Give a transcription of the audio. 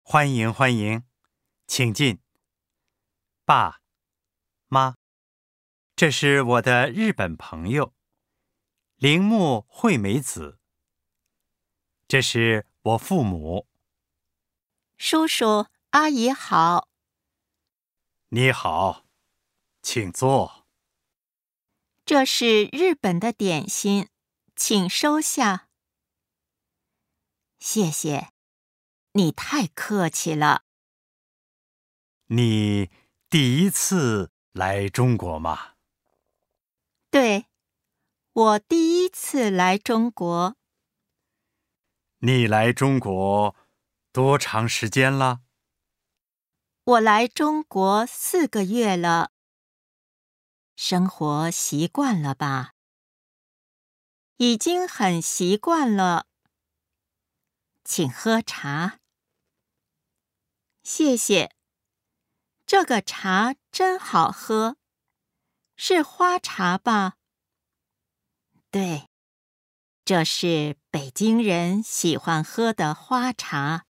欢迎欢迎，请进。爸妈，这是我的日本朋友铃木惠美子，这是我父母。 叔叔阿姨好。 你好，请坐。 这是日本的点心，请收下。谢谢，你太客气了。 你第一次来中国吗？ 对，我第一次来中国。 你来中国多长时间了？ 我来中国4个月了。生活习惯了吧？已经很习惯了。请喝茶。谢谢，这个茶真好喝，是花茶吧？对，这是北京人喜欢喝的花茶。